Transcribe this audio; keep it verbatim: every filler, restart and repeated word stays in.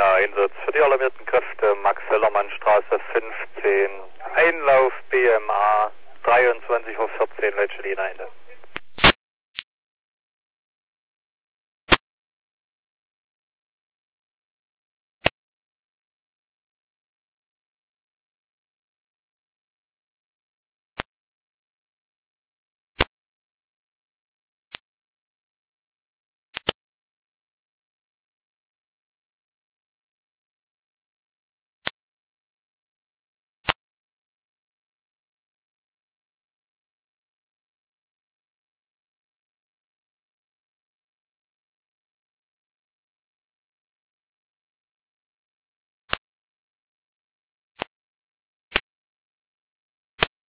Einsatz für die alarmierten Kräfte, Max-Hellermann-Straße fünfzehn, Einlauf B M A, dreiundzwanzig Uhr vierzehn, welche Linie Ende?